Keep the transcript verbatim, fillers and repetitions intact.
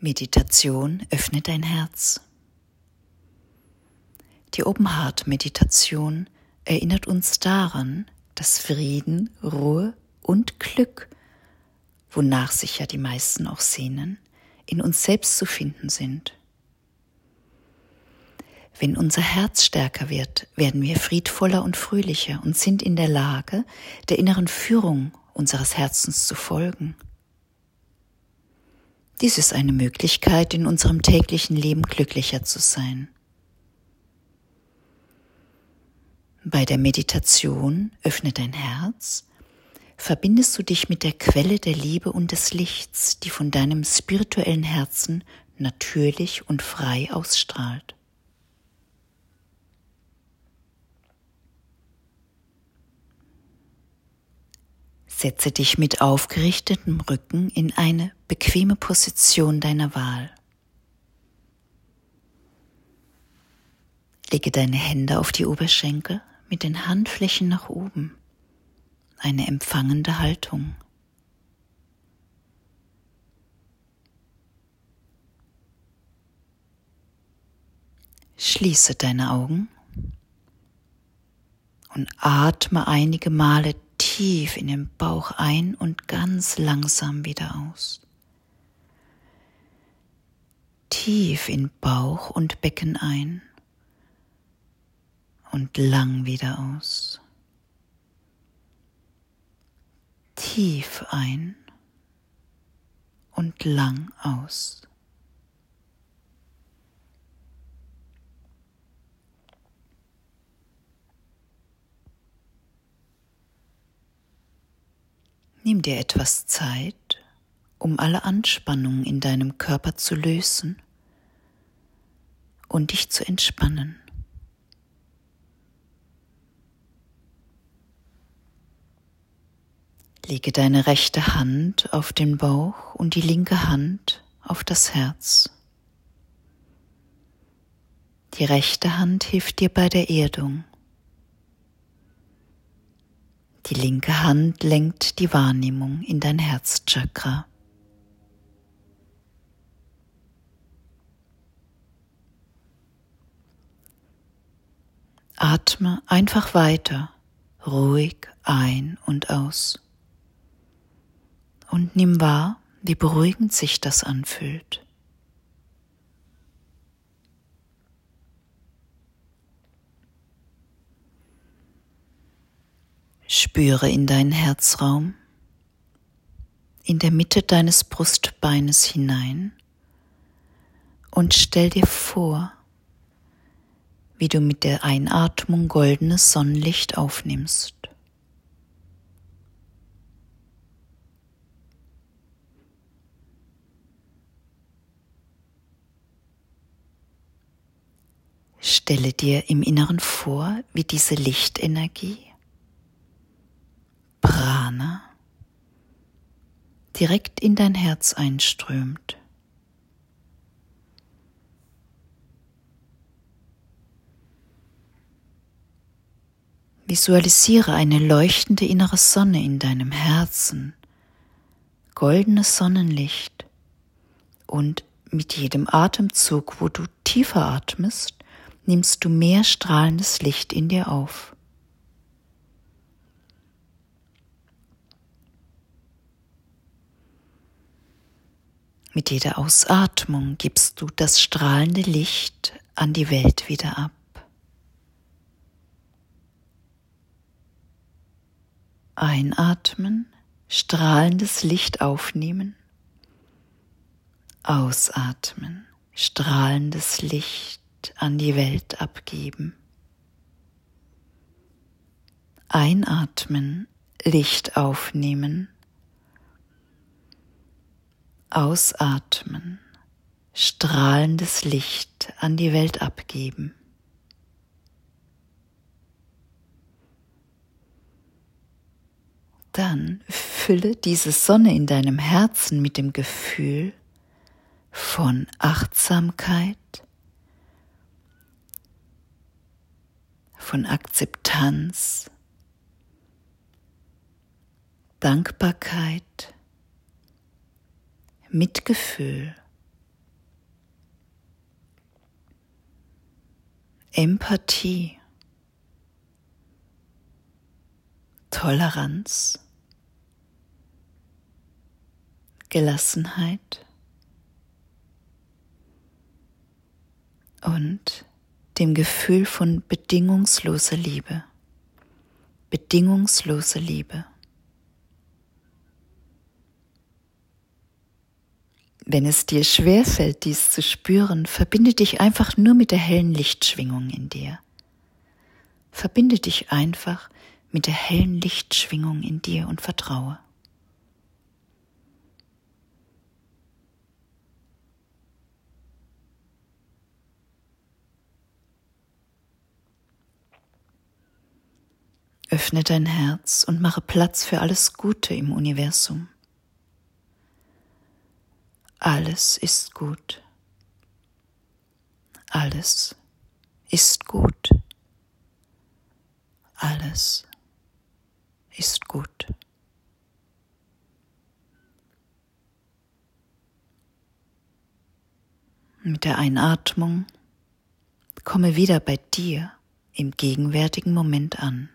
Meditation öffnet dein Herz. Die Open Heart Meditation erinnert uns daran, dass Frieden, Ruhe und Glück, wonach sich ja die meisten auch sehnen, in uns selbst zu finden sind. Wenn unser Herz stärker wird, werden wir friedvoller und fröhlicher und sind in der Lage, der inneren Führung unseres Herzens zu folgen. Dies ist eine Möglichkeit, in unserem täglichen Leben glücklicher zu sein. Bei der Meditation Öffne dein Herz verbindest du dich mit der Quelle der Liebe und des Lichts, die von deinem spirituellen Herzen natürlich und frei ausstrahlt. Setze dich mit aufgerichtetem Rücken in eine bequeme Position deiner Wahl. Lege deine Hände auf die Oberschenkel mit den Handflächen nach oben, eine empfangende Haltung. Schließe deine Augen und atme einige Male tief in den Bauch ein und ganz langsam wieder aus. Tief in Bauch und Becken ein und lang wieder aus. Tief ein und lang aus. Nimm dir etwas Zeit, um alle Anspannungen in deinem Körper zu lösen und dich zu entspannen. Lege deine rechte Hand auf den Bauch und die linke Hand auf das Herz. Die rechte Hand hilft dir bei der Erdung. Die linke Hand lenkt die Wahrnehmung in dein Herzchakra. Atme einfach weiter, ruhig ein und aus. Und nimm wahr, wie beruhigend sich das anfühlt. Spüre in deinen Herzraum, in der Mitte deines Brustbeines hinein und stell dir vor, wie du mit der Einatmung goldenes Sonnenlicht aufnimmst. Stelle dir im Inneren vor, wie diese Lichtenergie, Prana, direkt in dein Herz einströmt. Visualisiere eine leuchtende innere Sonne in deinem Herzen, goldenes Sonnenlicht, und mit jedem Atemzug, wo du tiefer atmest, nimmst du mehr strahlendes Licht in dir auf. Mit jeder Ausatmung gibst du das strahlende Licht an die Welt wieder ab. Einatmen, strahlendes Licht aufnehmen. Ausatmen, strahlendes Licht an die Welt abgeben. Einatmen, Licht aufnehmen. Ausatmen, strahlendes Licht an die Welt abgeben. Dann fülle diese Sonne in deinem Herzen mit dem Gefühl von Achtsamkeit, von Akzeptanz, Dankbarkeit, Mitgefühl Empathie, Toleranz, Gelassenheit und dem Gefühl von bedingungsloser Liebe. Bedingungslose Liebe. Wenn es dir schwerfällt, dies zu spüren, verbinde dich einfach nur mit der hellen Lichtschwingung in dir. Verbinde dich einfach mit der hellen Lichtschwingung in dir und vertraue. Öffne dein Herz und mache Platz für alles Gute im Universum. Alles ist gut. Alles ist gut. Alles ist gut. Mit der Einatmung komme wieder bei dir im gegenwärtigen Moment an.